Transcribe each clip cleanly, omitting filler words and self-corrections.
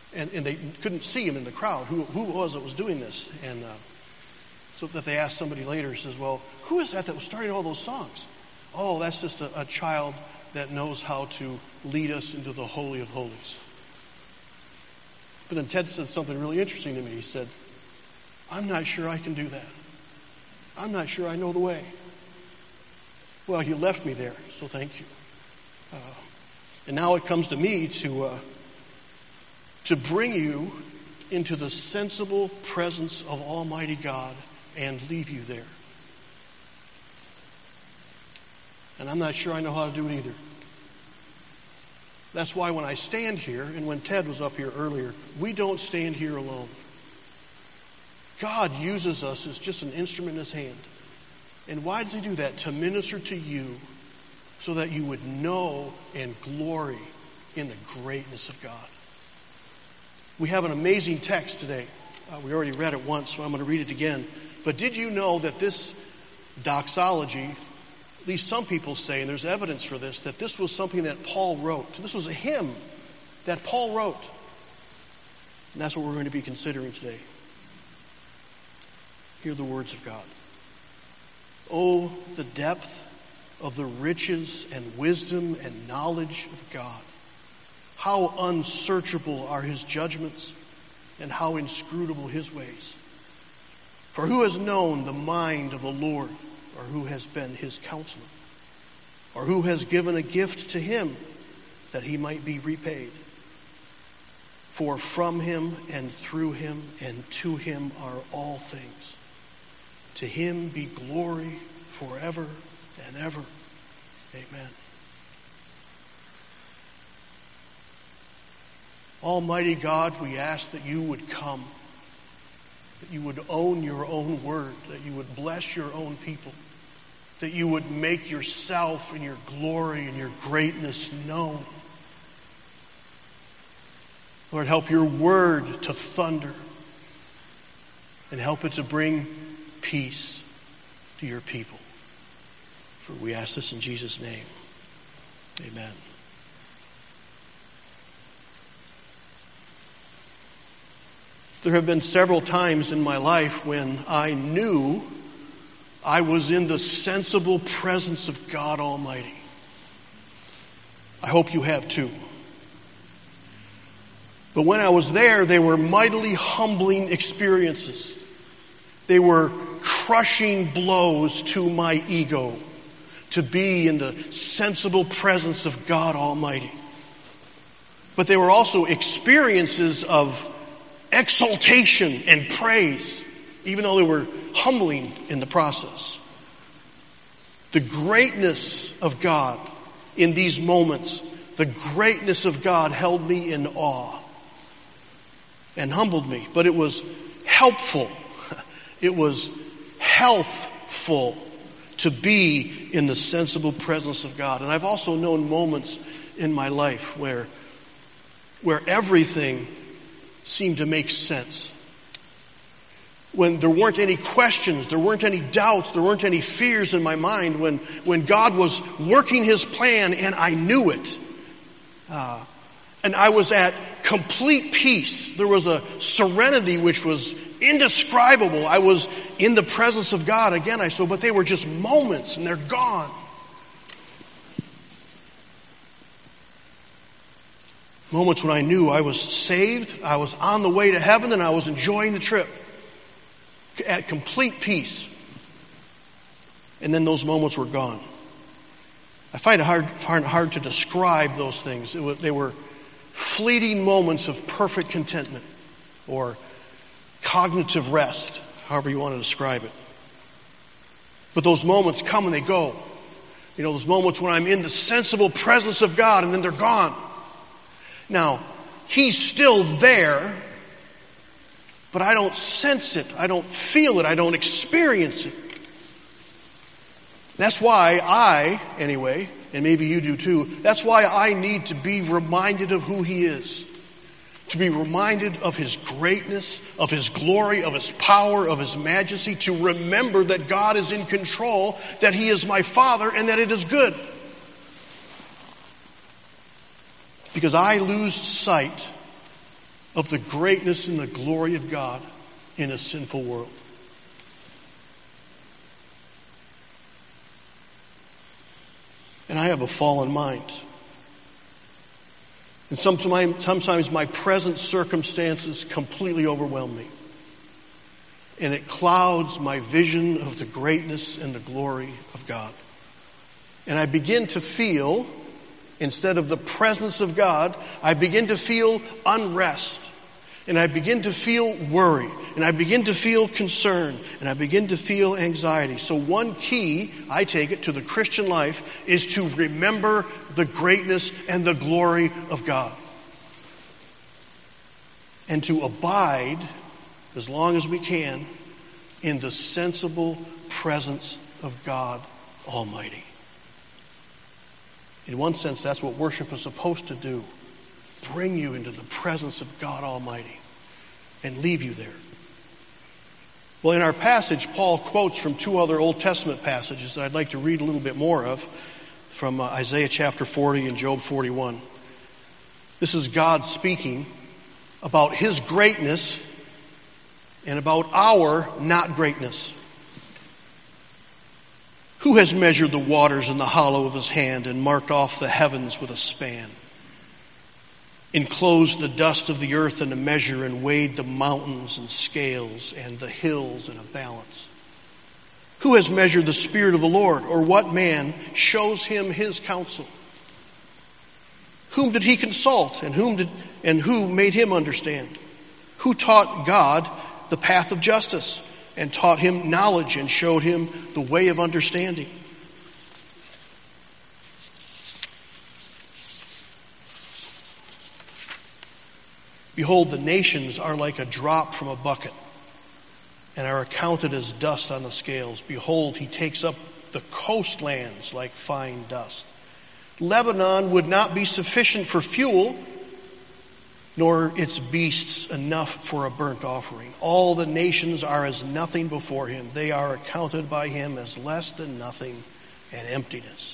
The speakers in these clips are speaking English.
And they couldn't see him in the crowd, who it was that was doing this. And so that they asked somebody later, he says, well, who is that was starting all those songs? Oh, that's just a child that knows how to lead us into the Holy of Holies. But then Ted said something really interesting to me. He said, I'm not sure I can do that. I'm not sure I know the way. Well, you left me there, so thank you. And now it comes to me to bring you into the sensible presence of Almighty God and leave you there. And I'm not sure I know how to do it either. That's why when I stand here, and when Ted was up here earlier, we don't stand here alone. God uses us as just an instrument in his hand. And why does he do that? To minister to you so that you would know and glory in the greatness of God. We have an amazing text today. We already read it once, so I'm going to read it again. But did you know that this doxology, at least some people say, and there's evidence for this, that this was something that Paul wrote. This was a hymn that Paul wrote. And that's what we're going to be considering today. Hear the words of God. Oh, the depth of the riches and wisdom and knowledge of God. How unsearchable are his judgments and how inscrutable his ways. For who has known the mind of the Lord, or who has been his counselor? Or who has given a gift to him that he might be repaid? For from him and through him and to him are all things. To him be glory forever and ever. Amen. Almighty God, we ask that you would come, that you would own your own word, that you would bless your own people, that you would make yourself and your glory and your greatness known. Lord, help your word to thunder and help it to bring peace to your people. For we ask this in Jesus' name. Amen. There have been several times in my life when I knew I was in the sensible presence of God Almighty. I hope you have too. But when I was there, they were mightily humbling experiences. They were crushing blows to my ego to be in the sensible presence of God Almighty. But they were also experiences of exaltation and praise, even though they were humbling in the process. The greatness of God in these moments, the greatness of God held me in awe and humbled me. But it was helpful. It was healthful to be in the sensible presence of God. And I've also known moments in my life where everything seemed to make sense. When there weren't any questions, there weren't any doubts, there weren't any fears in my mind, when God was working his plan and I knew it. And I was at complete peace. There was a serenity which was indescribable. I was in the presence of God again, but they were just moments and they're gone. Moments when I knew I was saved, I was on the way to heaven, and I was enjoying the trip at complete peace. And then those moments were gone. I find it hard to describe those things. They were fleeting moments of perfect contentment or cognitive rest, however you want to describe it. But those moments come and they go. You know, those moments when I'm in the sensible presence of God and then they're gone. Now, he's still there, but I don't sense it. I don't feel it. I don't experience it. That's why and maybe you do too, that's why I need to be reminded of who he is. To be reminded of his greatness, of his glory, of his power, of his majesty. To remember that God is in control, that he is my Father, and that it is good. Because I lose sight of the greatness and the glory of God in a sinful world. And I have a fallen mind. And sometimes my present circumstances completely overwhelm me. And it clouds my vision of the greatness and the glory of God. And I begin to feel, instead of the presence of God, I begin to feel unrest. And I begin to feel worry. And I begin to feel concern. And I begin to feel anxiety. So one key, I take it, to the Christian life is to remember the greatness and the glory of God. And to abide, as long as we can, in the sensible presence of God Almighty. In one sense, that's what worship is supposed to do. Bring you into the presence of God Almighty and leave you there. Well, in our passage, Paul quotes from two other Old Testament passages that I'd like to read a little bit more of, from Isaiah chapter 40 and Job 41. This is God speaking about His greatness and about our not greatness. Who has measured the waters in the hollow of His hand and marked off the heavens with a span? Enclosed the dust of the earth in a measure and weighed the mountains in scales and the hills in a balance? Who has measured the Spirit of the Lord, or what man shows Him His counsel? Whom did He consult, and who made Him understand? Who taught God the path of justice, and taught Him knowledge, and showed Him the way of understanding? Behold, the nations are like a drop from a bucket, and are accounted as dust on the scales. Behold, He takes up the coastlands like fine dust. Lebanon would not be sufficient for fuel, nor its beasts enough for a burnt offering. All the nations are as nothing before Him. They are accounted by Him as less than nothing and emptiness.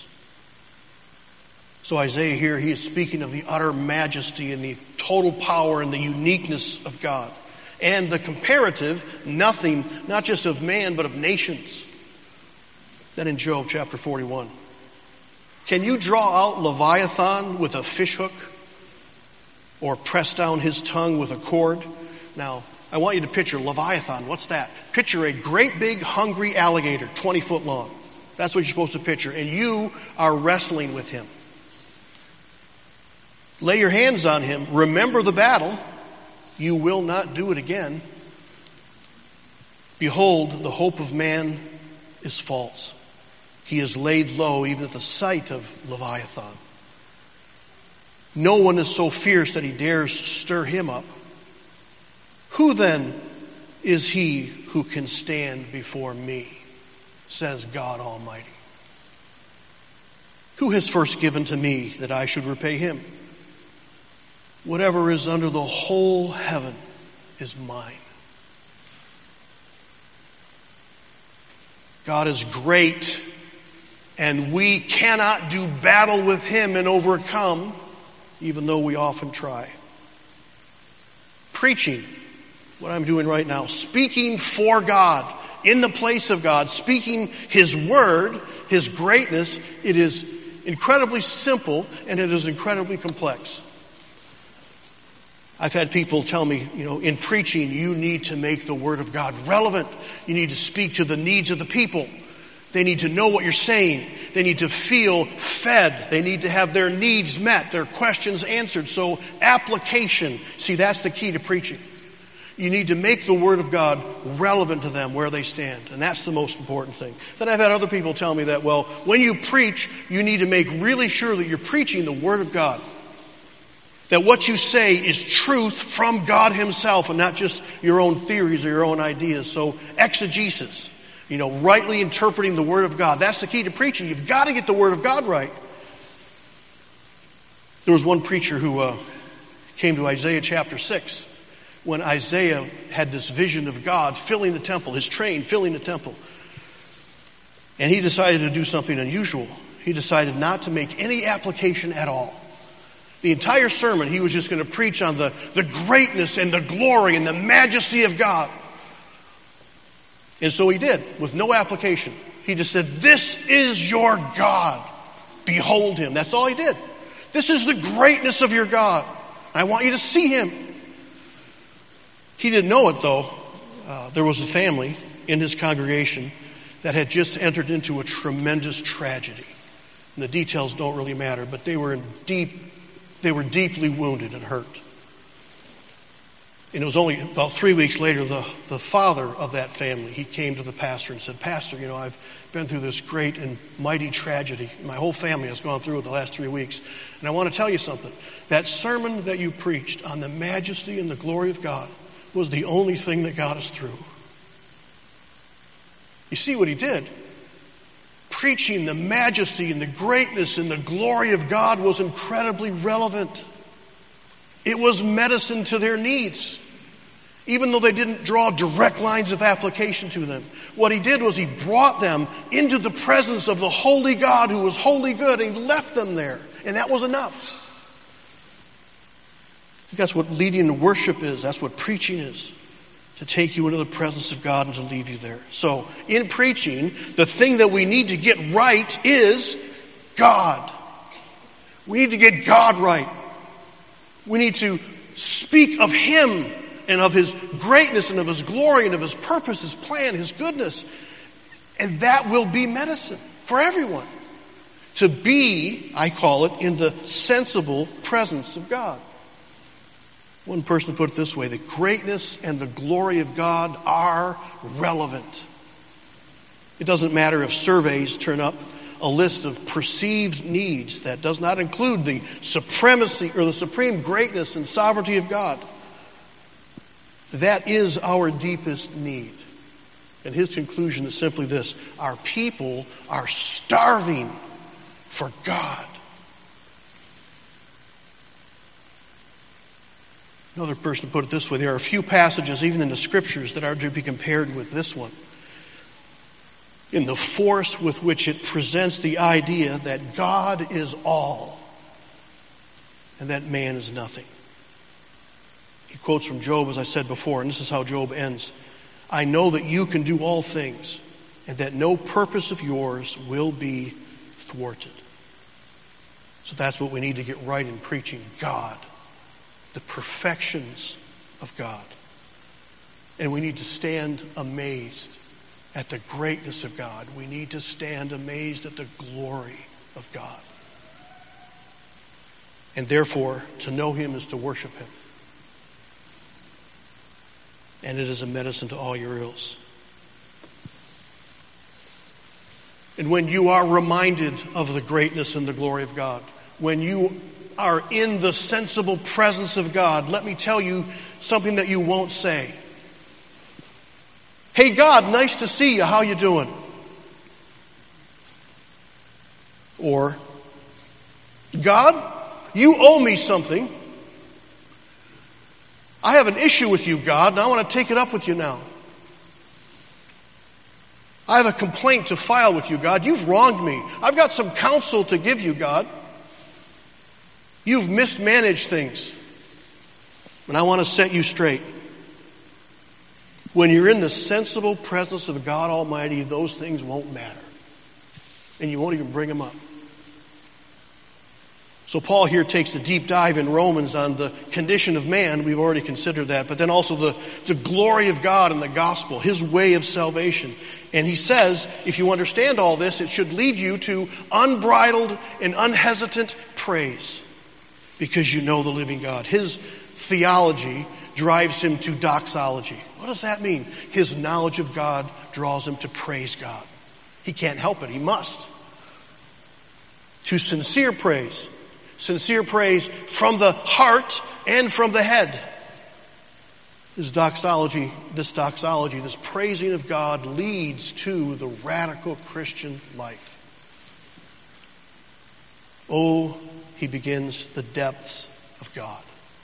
So Isaiah here, he is speaking of the utter majesty and the total power and the uniqueness of God. And the comparative nothing, not just of man, but of nations. Then in Job chapter 41. Can you draw out Leviathan with a fishhook? Or press down his tongue with a cord? Now, I want you to picture Leviathan. What's that? Picture a great big hungry alligator, 20 foot long. That's what you're supposed to picture. And you are wrestling with him. Lay your hands on him. Remember the battle. You will not do it again. Behold, the hope of man is false. He is laid low even at the sight of Leviathan. No one is so fierce that he dares stir him up. Who then is he who can stand before me, says God Almighty? Who has first given to me that I should repay him? Whatever is under the whole heaven is mine. God is great, and we cannot do battle with Him and overcome, even though we often try. Preaching, what I'm doing right now, speaking for God, in the place of God, speaking His word, His greatness, it is incredibly simple and it is incredibly complex. I've had people tell me, in preaching, you need to make the Word of God relevant. You need to speak to the needs of the people. They need to know what you're saying. They need to feel fed. They need to have their needs met, their questions answered. So application, see, that's the key to preaching. You need to make the Word of God relevant to them where they stand. And that's the most important thing. Then I've had other people tell me that, when you preach, you need to make really sure that you're preaching the Word of God. That what you say is truth from God Himself and not just your own theories or your own ideas. So exegesis, rightly interpreting the Word of God. That's the key to preaching. You've got to get the Word of God right. There was one preacher who came to Isaiah chapter 6 when Isaiah had this vision of God filling the temple, His train filling the temple. And he decided to do something unusual. He decided not to make any application at all. The entire sermon, he was just going to preach on the greatness and the glory and the majesty of God. And so he did, with no application. He just said, "This is your God. Behold him." That's all he did. This is the greatness of your God. I want you to see him. He didn't know it, though. There was a family in his congregation that had just entered into a tremendous tragedy. And the details don't really matter, but they were deeply wounded and hurt. And it was only about 3 weeks later, the father of that family, he came to the pastor and said, "Pastor, I've been through this great and mighty tragedy. My whole family has gone through it the last 3 weeks. And I want to tell you something. That sermon that you preached on the majesty and the glory of God was the only thing that got us through." You see what he did? Preaching the majesty and the greatness and the glory of God was incredibly relevant. It was medicine to their needs, even though they didn't draw direct lines of application to them. What he did was he brought them into the presence of the holy God who was wholly good, and he left them there, and that was enough. I think that's what leading in worship is. That's what preaching is. To take you into the presence of God and to leave you there. So, in preaching, the thing that we need to get right is God. We need to get God right. We need to speak of him and of his greatness and of his glory and of his purpose, his plan, his goodness. And that will be medicine for everyone. To be, I call it, in the sensible presence of God. One person put it this way: the greatness and the glory of God are relevant. It doesn't matter if surveys turn up a list of perceived needs that does not include the supremacy or the supreme greatness and sovereignty of God. That is our deepest need. And his conclusion is simply this: our people are starving for God. Another person put it this way: there are a few passages, even in the scriptures, that are to be compared with this one in the force with which it presents the idea that God is all and that man is nothing. He quotes from Job, as I said before, and this is how Job ends: "I know that you can do all things, and that no purpose of yours will be thwarted." So that's what we need to get right in preaching: God. The perfections of God. And we need to stand amazed at the greatness of God. We need to stand amazed at the glory of God. And therefore, to know him is to worship him. And it is a medicine to all your ills. And when you are reminded of the greatness and the glory of God, when you are in the sensible presence of God, let me tell you something that you won't say. "Hey God, nice to see you. How you doing?" Or, "God, you owe me something. I have an issue with you, God, and I want to take it up with you now. I have a complaint to file with you, God. You've wronged me. I've got some counsel to give you, God. You've mismanaged things, and I want to set you straight." When you're in the sensible presence of God Almighty, those things won't matter, and you won't even bring them up. So Paul here takes the deep dive in Romans on the condition of man. We've already considered that, but then also the glory of God and the gospel, his way of salvation. And he says, if you understand all this, it should lead you to unbridled and unhesitant praise, because you know the living God. His theology drives him to doxology. What does that mean? His knowledge of God draws him to praise God. He can't help it. He must. To sincere praise. Sincere praise from the heart and from the head. This doxology, this praising of God leads to the radical Christian life. Oh, he begins the depths of God.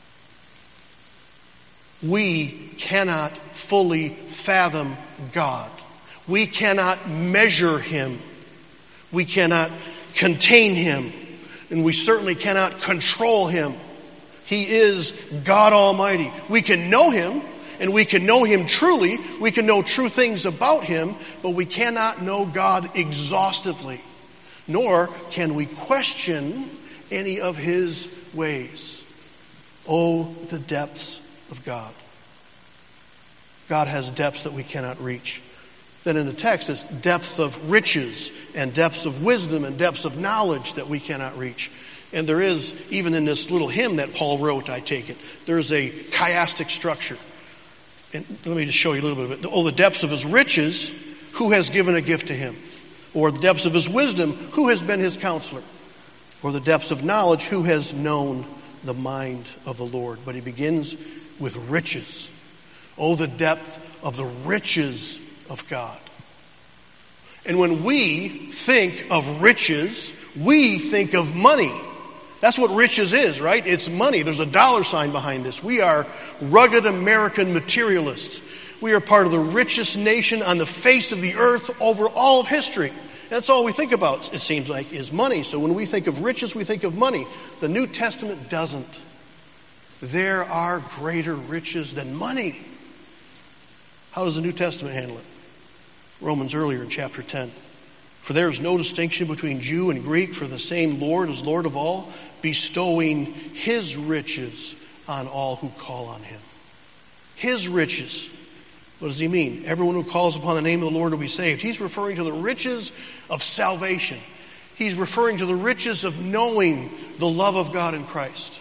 We cannot fully fathom God. We cannot measure him. We cannot contain him. And we certainly cannot control him. He is God Almighty. We can know him, and we can know him truly. We can know true things about him, but we cannot know God exhaustively. Nor can we question any of his ways. Oh, the depths of God. God has depths that we cannot reach. Then in the text, it's depths of riches and depths of wisdom and depths of knowledge that we cannot reach. And there is, even in this little hymn that Paul wrote, I take it, there's a chiastic structure. And let me just show you a little bit of it. Oh, the depths of his riches, who has given a gift to him? Or the depths of his wisdom, who has been his counselor? Or the depths of knowledge, who has known the mind of the Lord? But he begins with riches. Oh, the depth of the riches of God. And when we think of riches, we think of money. That's what riches is, right? It's money. There's a dollar sign behind this. We are rugged American materialists. We are part of the richest nation on the face of the earth over all of history. That's all we think about, it seems like, is money. So when we think of riches, we think of money. The New Testament doesn't. There are greater riches than money. How does the New Testament handle it? Romans earlier in chapter 10. For there is no distinction between Jew and Greek, for the same Lord is Lord of all, bestowing his riches on all who call on him. His riches. What does he mean? Everyone who calls upon the name of the Lord will be saved. He's referring to the riches of salvation. He's referring to the riches of knowing the love of God in Christ.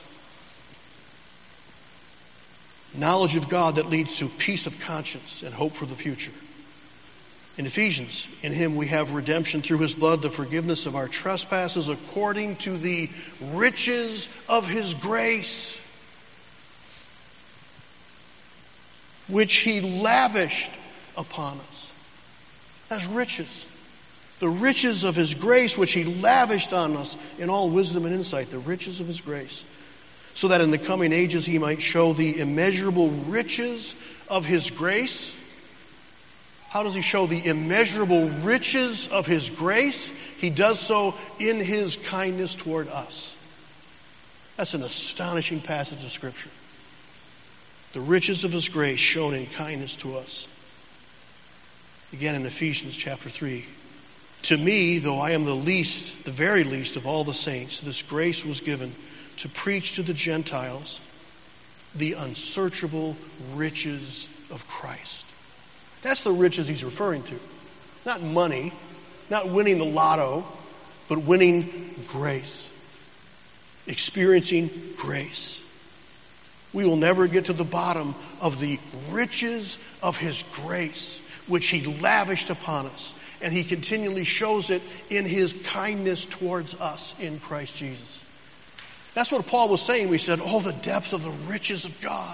Knowledge of God that leads to peace of conscience and hope for the future. In Ephesians, in him we have redemption through his blood, the forgiveness of our trespasses according to the riches of his grace, which he lavished upon us. That's riches. The riches of his grace, which he lavished on us in all wisdom and insight. The riches of his grace. So that in the coming ages he might show the immeasurable riches of his grace. How does he show the immeasurable riches of his grace? He does so in his kindness toward us. That's an astonishing passage of Scripture. The riches of his grace shown in kindness to us. Again in Ephesians chapter 3. To me, though I am the least, the very least of all the saints, this grace was given to preach to the Gentiles the unsearchable riches of Christ. That's the riches he's referring to. Not money, not winning the lotto, but winning grace. Experiencing grace. We will never get to the bottom of the riches of his grace, which he lavished upon us. And he continually shows it in his kindness towards us in Christ Jesus. That's what Paul was saying. We said, oh, the depth of the riches of God.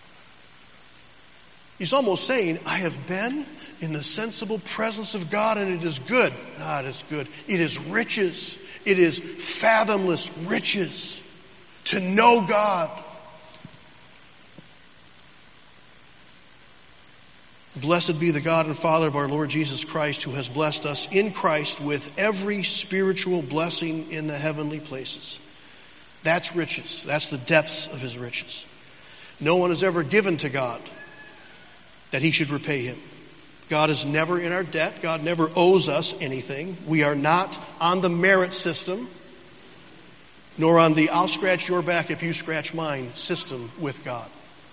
He's almost saying, I have been in the sensible presence of God and it is good. It is good. It is riches. It is fathomless riches to know God. Blessed be the God and Father of our Lord Jesus Christ, who has blessed us in Christ with every spiritual blessing in the heavenly places. That's riches. That's the depths of his riches. No one has ever given to God that he should repay him. God is never in our debt. God never owes us anything. We are not on the merit system, nor on the I'll scratch your back if you scratch mine system with God.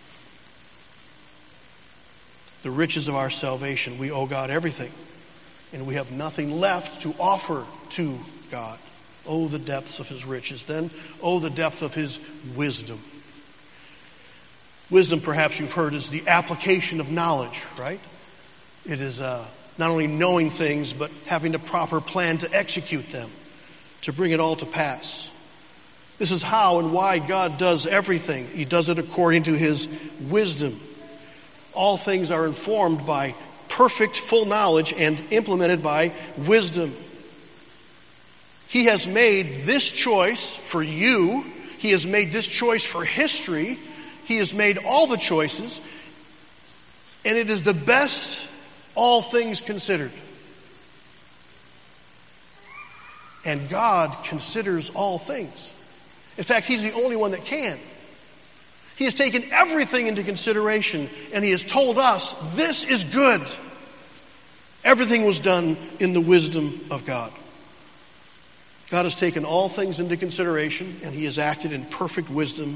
The riches of our salvation, we owe God everything, and we have nothing left to offer to God. Oh, the depths of his riches. Then, oh, the depth of his wisdom. Wisdom, perhaps you've heard, is the application of knowledge, right? It is not only knowing things, but having a proper plan to execute them, to bring it all to pass. This is how and why God does everything. He does it according to his wisdom. All things are informed by perfect, full knowledge and implemented by wisdom. He has made this choice for you. He has made this choice for history. He has made all the choices. And it is the best, all things considered. And God considers all things. In fact, He's the only one that can. He has taken everything into consideration, and He has told us, this is good. Everything was done in the wisdom of God. God has taken all things into consideration, and He has acted in perfect wisdom.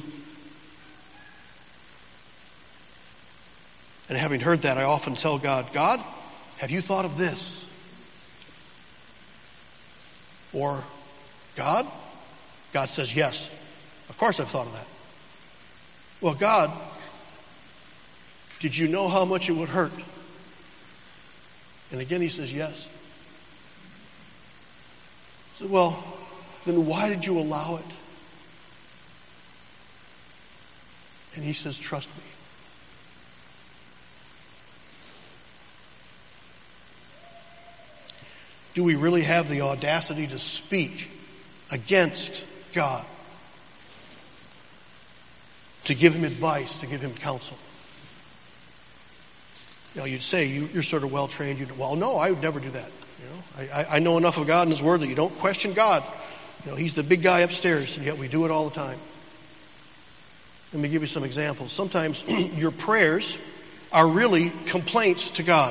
And having heard that, I often tell God, God, have you thought of this? Or, God? God says, yes. Of course I've thought of that. Well, God, did you know how much it would hurt? And again He says, yes. So, well, then why did you allow it? And He says, trust me. Do we really have the audacity to speak against God? To give Him advice, to give Him counsel? You know, you'd say, you're sort of well-trained. Well, no, I would never do that. You know, I know enough of God and His Word that you don't question God. You know, He's the big guy upstairs, and yet we do it all the time. Let me give you some examples. Sometimes your prayers are really complaints to God.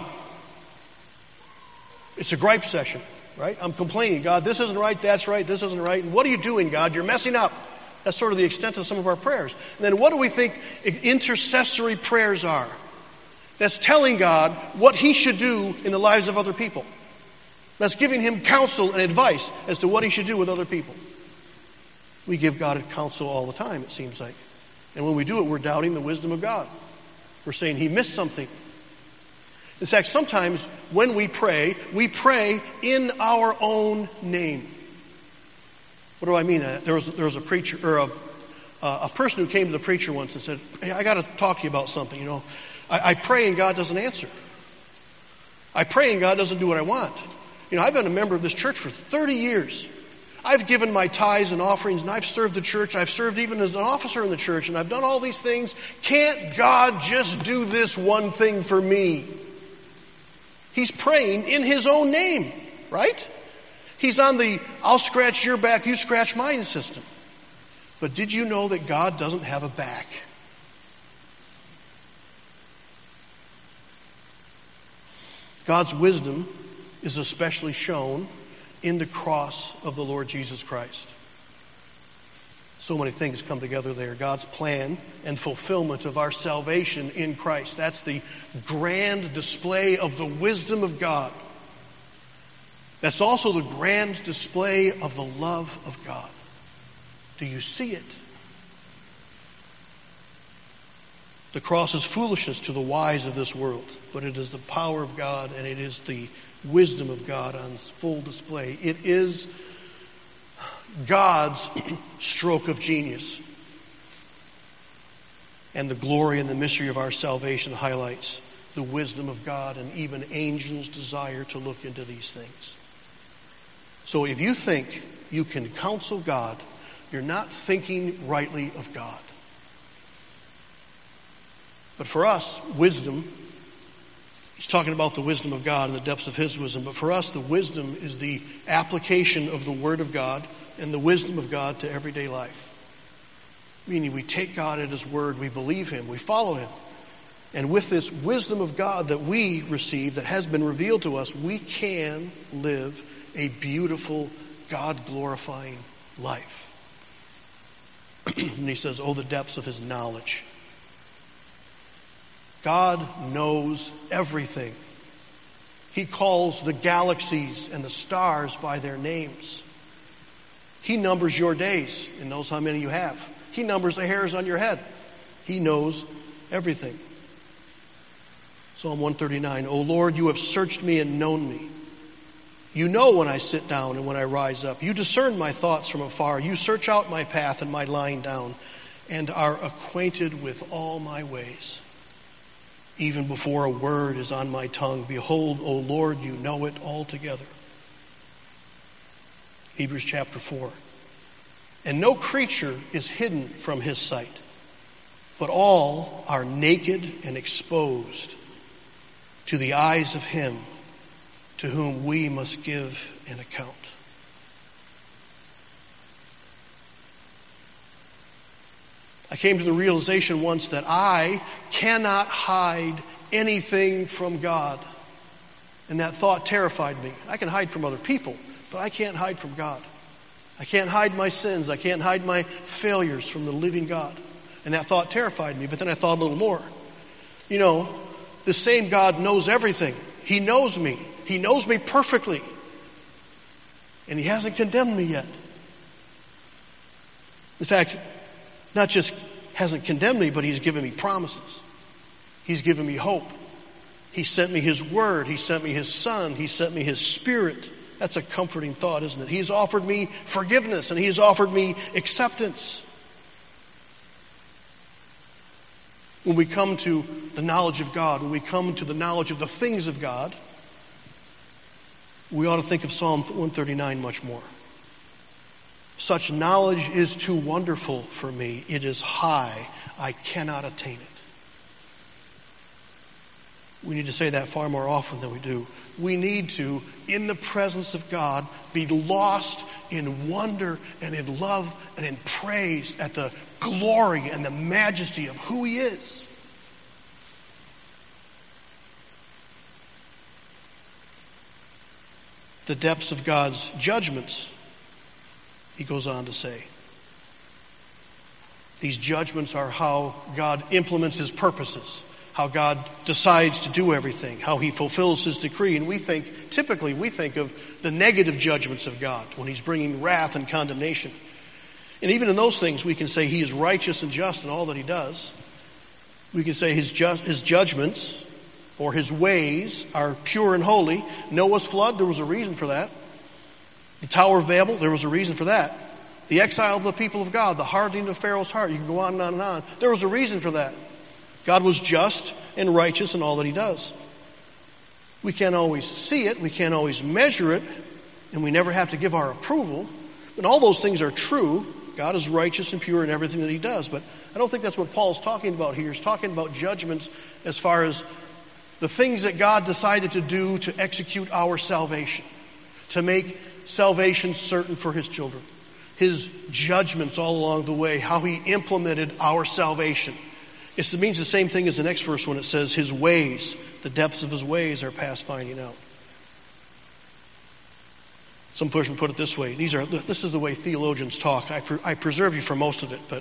It's a gripe session, right? I'm complaining, God, this isn't right, that's right, this isn't right. And what are you doing, God? You're messing up. That's sort of the extent of some of our prayers. And then what do we think intercessory prayers are? That's telling God what He should do in the lives of other people. That's giving Him counsel and advice as to what He should do with other people. We give God counsel all the time, it seems like. And when we do it, we're doubting the wisdom of God. We're saying He missed something. In fact, sometimes when we pray in our own name. What do I mean? There was a preacher, or a person who came to the preacher once and said, hey, I got to talk to you about something. You know, I pray and God doesn't answer. I pray and God doesn't do what I want. You know, I've been a member of this church for 30 years. I've given my tithes and offerings, and I've served the church. I've served even as an officer in the church, and I've done all these things. Can't God just do this one thing for me? He's praying in His own name, right? He's on the I'll scratch your back, you scratch mine system. But did you know that God doesn't have a back? God's wisdom is especially shown in the cross of the Lord Jesus Christ. So many things come together there. God's plan and fulfillment of our salvation in Christ. That's the grand display of the wisdom of God. That's also the grand display of the love of God. Do you see it? The cross is foolishness to the wise of this world, but it is the power of God and it is the wisdom of God on full display. It is God's stroke of genius. And the glory and the mystery of our salvation highlights the wisdom of God, and even angels desire to look into these things. So if you think you can counsel God, you're not thinking rightly of God. But for us, wisdom, he's talking about the wisdom of God and the depths of His wisdom, but for us, the wisdom is the application of the Word of God and the wisdom of God to everyday life. Meaning we take God at His word, we believe Him, we follow Him. And with this wisdom of God that we receive, that has been revealed to us, we can live a beautiful, God-glorifying life. And he says, oh, the depths of His knowledge. God knows everything. He calls the galaxies and the stars by their names. He numbers your days and knows how many you have. He numbers the hairs on your head. He knows everything. Psalm 139, O Lord, you have searched me and known me. You know when I sit down and when I rise up. You discern my thoughts from afar. You search out my path and my lying down, and are acquainted with all my ways. Even before a word is on my tongue, behold, O Lord, you know it altogether. Hebrews chapter 4. And no creature is hidden from His sight, but all are naked and exposed to the eyes of Him to whom we must give an account. I came to the realization once that I cannot hide anything from God. And that thought terrified me. I can hide from other people, but I can't hide from God. I can't hide my sins. I can't hide my failures from the living God. And that thought terrified me, but then I thought a little more. You know, the same God knows everything. He knows me. He knows me perfectly. And He hasn't condemned me yet. In fact, not just hasn't condemned me, but He's given me promises. He's given me hope. He sent me His Word. He sent me His Son. He sent me His Spirit. That's a comforting thought, isn't it? He's offered me forgiveness and He's offered me acceptance. When we come to the knowledge of God, when we come to the knowledge of the things of God, we ought to think of Psalm 139 much more. Such knowledge is too wonderful for me. It is high. I cannot attain it. We need to say that far more often than we do. We need to, in the presence of God, be lost in wonder and in love and in praise at the glory and the majesty of who He is. The depths of God's judgments, he goes on to say. These judgments are how God implements His purposes, how God decides to do everything, how He fulfills His decree. And typically we think of the negative judgments of God when He's bringing wrath and condemnation. And even in those things we can say He is righteous and just in all that He does. We can say His judgments or His ways are pure and holy. Noah's flood, there was a reason for that. The Tower of Babel, there was a reason for that. The exile of the people of God, the hardening of Pharaoh's heart, you can go on and on and on. There was a reason for that. God was just and righteous in all that He does. We can't always see it, we can't always measure it, and we never have to give our approval. And all those things are true. God is righteous and pure in everything that He does. But I don't think that's what Paul's talking about here. He's talking about judgments as far as the things that God decided to do to execute our salvation, to make salvation certain for His children. His judgments all along the way, how He implemented our salvation. It means the same thing as the next verse when it says His ways, the depths of His ways are past finding out. Some person put it this way. This is the way theologians talk. I preserve you for most of it, but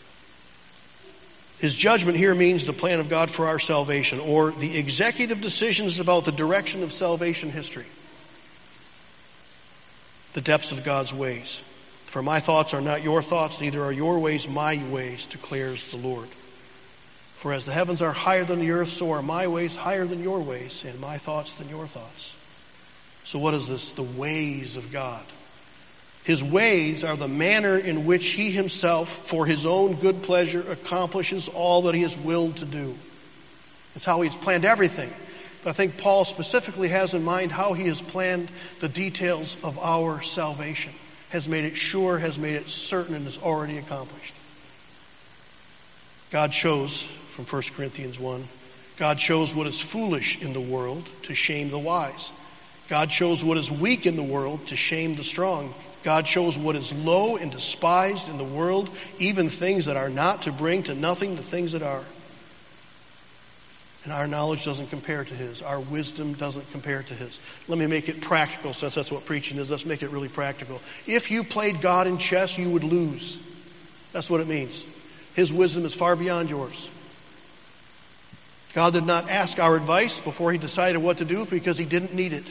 His judgment here means the plan of God for our salvation, or the executive decisions about the direction of salvation history. The depths of God's ways. For my thoughts are not your thoughts, neither are your ways my ways, declares the Lord. For as the heavens are higher than the earth, so are my ways higher than your ways, and my thoughts than your thoughts. So what is this? The ways of God. His ways are the manner in which He Himself, for His own good pleasure, accomplishes all that He has willed to do. It's how He's planned everything. But I think Paul specifically has in mind how he has planned the details of our salvation, has made it sure, has made it certain, and is already accomplished. God chose, from 1 Corinthians 1, God chose what is foolish in the world to shame the wise. God chose what is weak in the world to shame the strong. God chose what is low and despised in the world, even things that are not, to bring to nothing the things that are. And our knowledge doesn't compare to His. Our wisdom doesn't compare to His. Let me make it practical, since that's what preaching is. Let's make it really practical. If you played God in chess, you would lose. That's what it means. His wisdom is far beyond yours. God did not ask our advice before He decided what to do because He didn't need it.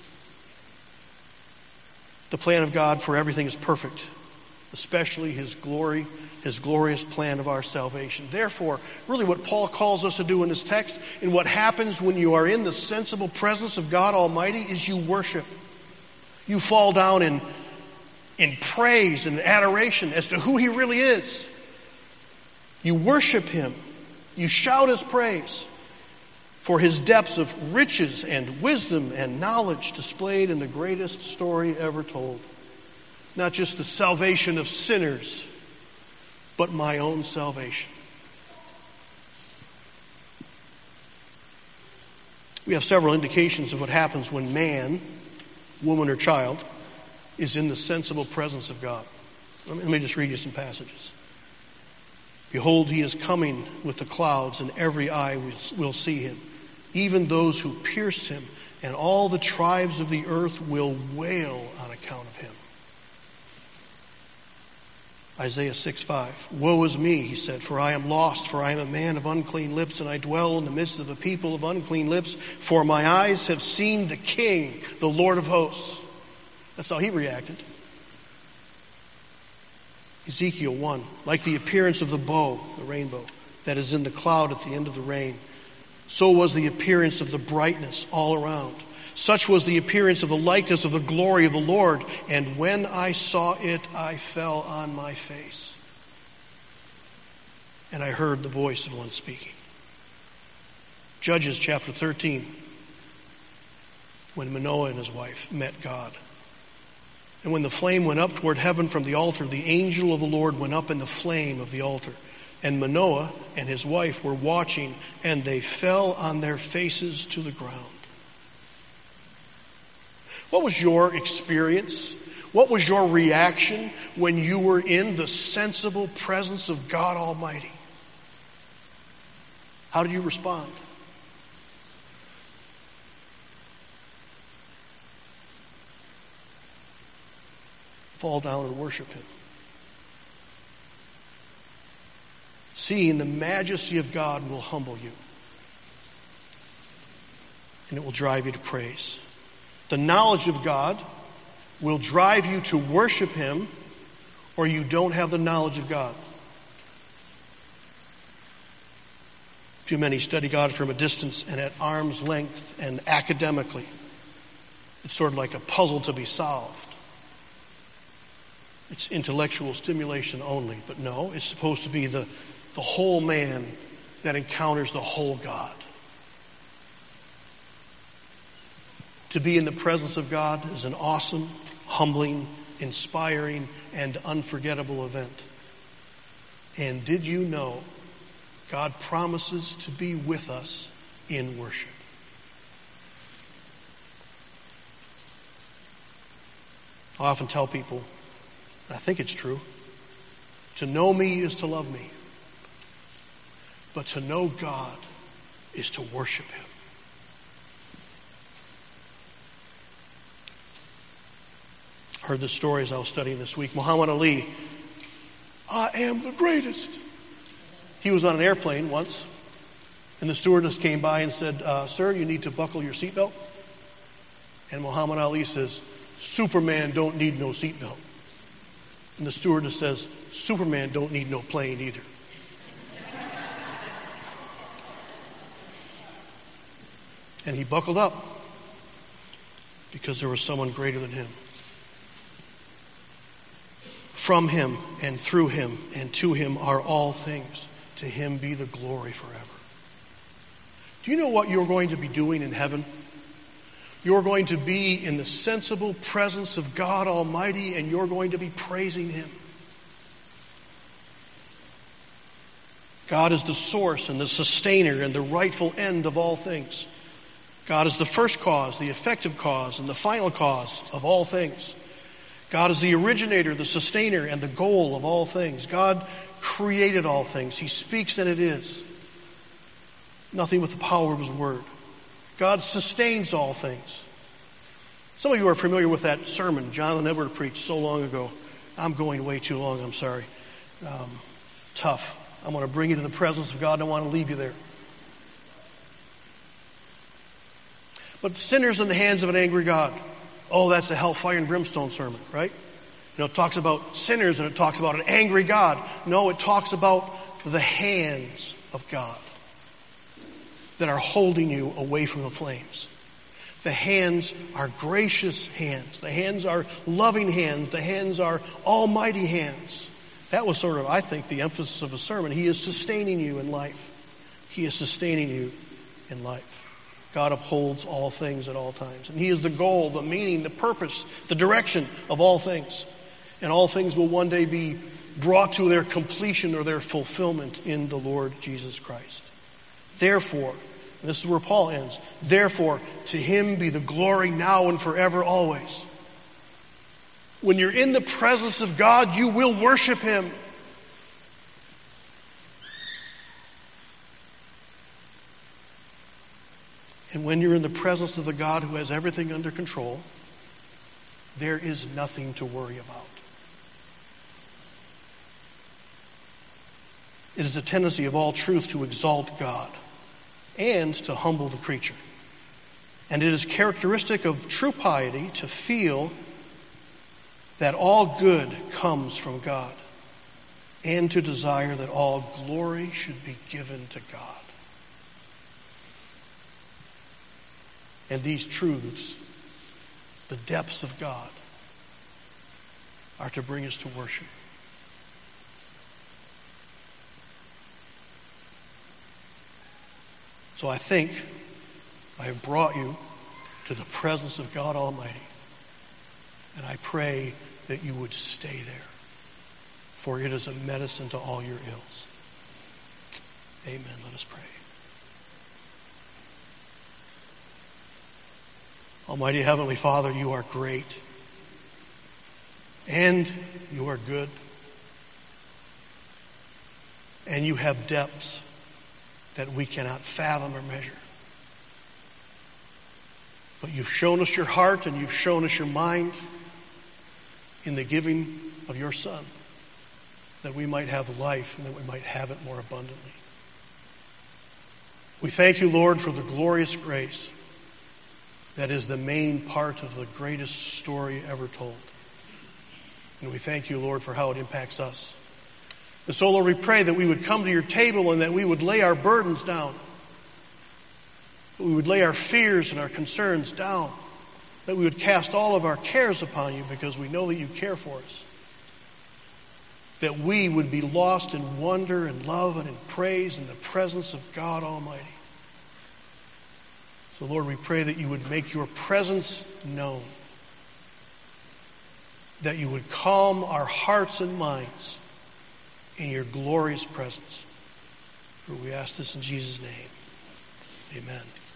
The plan of God for everything is perfect, especially His glory, His glorious plan of our salvation. Therefore, really what Paul calls us to do in this text, and what happens when you are in the sensible presence of God Almighty, is you worship. You fall down in praise and adoration as to who He really is. You worship Him. You shout His praise for His depths of riches and wisdom and knowledge displayed in the greatest story ever told. Not just the salvation of sinners, but my own salvation. We have several indications of what happens when man, woman, or child is in the sensible presence of God. Let me just read you some passages. Behold, he is coming with the clouds, and every eye will see him, even those who pierced him, and all the tribes of the earth will wail on account of him. Isaiah 6:5. Woe is me, he said, for I am lost, for I am a man of unclean lips, and I dwell in the midst of a people of unclean lips, for my eyes have seen the King, the Lord of hosts. That's how he reacted. Ezekiel 1, like the appearance of the bow, the rainbow, that is in the cloud at the end of the rain, so was the appearance of the brightness all around. Such was the appearance of the likeness of the glory of the Lord, and when I saw it, I fell on my face. And I heard the voice of one speaking. Judges chapter 13, when Manoah and his wife met God. And when the flame went up toward heaven from the altar, the angel of the Lord went up in the flame of the altar. And Manoah and his wife were watching, and they fell on their faces to the ground. What was your experience? What was your reaction when you were in the sensible presence of God Almighty? How did you respond? Fall down and worship him. Seeing the majesty of God will humble you. And it will drive you to praise. The knowledge of God will drive you to worship him, or you don't have the knowledge of God. Too many study God from a distance and at arm's length and academically. It's sort of like a puzzle to be solved. It's intellectual stimulation only. But no, it's supposed to be the whole man that encounters the whole God. To be in the presence of God is an awesome, humbling, inspiring, and unforgettable event. And did you know God promises to be with us in worship? I often tell people, I think it's true, to know me is to love me. But to know God is to worship him. I heard this story as I was studying this week. Muhammad Ali, I am the greatest. He was on an airplane once, and the stewardess came by and said, sir, you need to buckle your seatbelt. And Muhammad Ali says, Superman don't need no seatbelt. And the stewardess says, Superman don't need no plane either. And he buckled up because there was someone greater than him. From him and through him and to him are all things. To him be the glory forever. Do you know what you're going to be doing in heaven? You're going to be in the sensible presence of God Almighty, and you're going to be praising him. God is the source and the sustainer and the rightful end of all things. God is the first cause, the effective cause, and the final cause of all things. God is the originator, the sustainer, and the goal of all things. God created all things. He speaks and it is. Nothing with the power of his word. God sustains all things. Some of you are familiar with that sermon Jonathan Edwards preached so long ago. I'm going way too long, I'm sorry. Tough. I'm going to bring you to the presence of God and I want to leave you there. But sinners in the hands of an angry God. Oh, that's a hellfire and brimstone sermon, right? You know, it talks about sinners and it talks about an angry God. No, it talks about the hands of God that are holding you away from the flames. The hands are gracious hands. The hands are loving hands. The hands are almighty hands. That was sort of, I think, the emphasis of the sermon. He is sustaining you in life. He is sustaining you in life. God upholds all things at all times. And he is the goal, the meaning, the purpose, the direction of all things. And all things will one day be brought to their completion or their fulfillment in the Lord Jesus Christ. Therefore, and this is where Paul ends, therefore, to him be the glory now and forever always. When you're in the presence of God, you will worship him. And when you're in the presence of the God who has everything under control, there is nothing to worry about. It is a tendency of all truth to exalt God and to humble the creature. And it is characteristic of true piety to feel that all good comes from God and to desire that all glory should be given to God. And these truths, the depths of God, are to bring us to worship. So I think I have brought you to the presence of God Almighty. And I pray that you would stay there, for it is a medicine to all your ills. Amen. Let us pray. Almighty Heavenly Father, you are great, and you are good, and you have depths that we cannot fathom or measure. But you've shown us your heart and you've shown us your mind in the giving of your Son, that we might have life and that we might have it more abundantly. We thank you, Lord, for the glorious grace that is the main part of the greatest story ever told. And we thank you, Lord, for how it impacts us. And so, Lord, we pray that we would come to your table and that we would lay our burdens down. That we would lay our fears and our concerns down. That we would cast all of our cares upon you because we know that you care for us. That we would be lost in wonder and love and in praise in the presence of God Almighty. So, Lord, we pray that you would make your presence known. That you would calm our hearts and minds in your glorious presence. For we ask this in Jesus' name. Amen.